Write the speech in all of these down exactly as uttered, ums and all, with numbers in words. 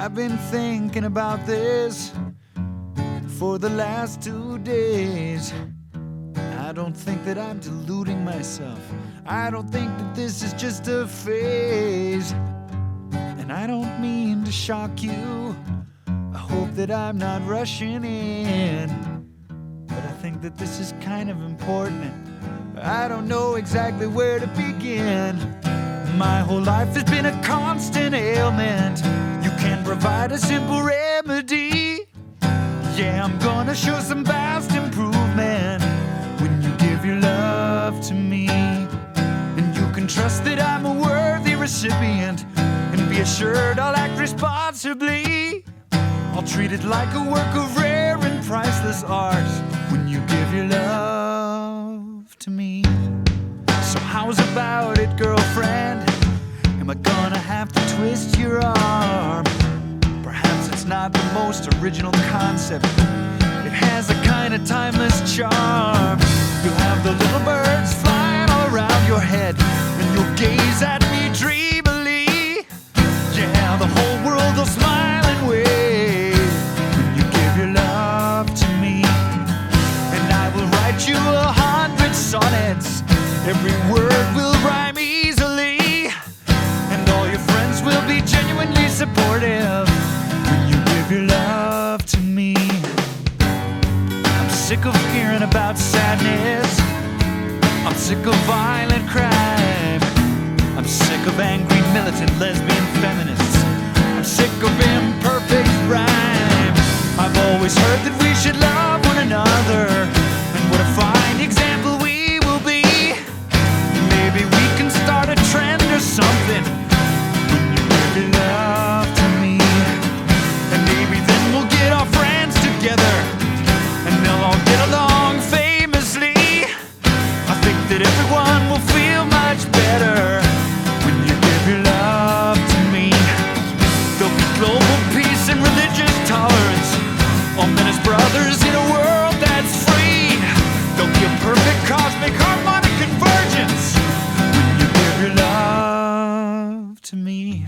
I've been thinking about this for the last two days. I don't think that I'm deluding myself. I don't think that this is just a phase. And I don't mean to shock you. I hope that I'm not rushing in. But I think that this is kind of important. I don't know exactly where to begin. My whole life has been a constant ailment. You can provide a simple remedy. Yeah, I'm gonna show some vast improvement when you give your love to me. And you can trust that I'm a worthy recipient, and be assured I'll act responsibly. I'll treat it like a work of rare and priceless art when you give your love to me. So how's about it, girlfriend? Am I gonna have to twist your arm? Perhaps it's not the most original concept. It has a kind of timeless charm. You'll have the little birds flying all around your head, and you'll gaze at me dreamily. Yeah, the whole world will smile and wave when you give your love to me. And I will write you a hundred sonnets. Every word will rhyme easily, and all your friends will be genuinely supportive when you give your love to me. I'm sick of hearing about sadness. I'm sick of violent crime. I'm sick of angry militant lesbian feminists. I'm sick of imperfect rhyme. I've always heard that we should love one another, and what a fine example we will be. Maybe we can start a trend or something when you give your love to me. And maybe then we'll get our friends together, and they'll all get along famously. I think that everyone will feel much better when you give your love to me. There'll be global peace and religious tolerance, all men as brothers in a world that's free. There'll be a perfect cosmic harmonic convergence when you give your love to me.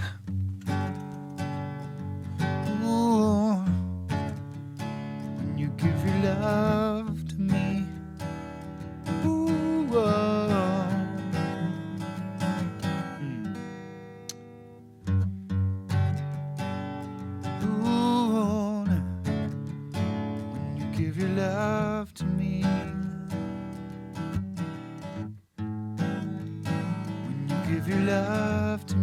Ooh, when you give your love to me. Ooh, oh. Mm. Ooh, when you give your love to me. When you give your love to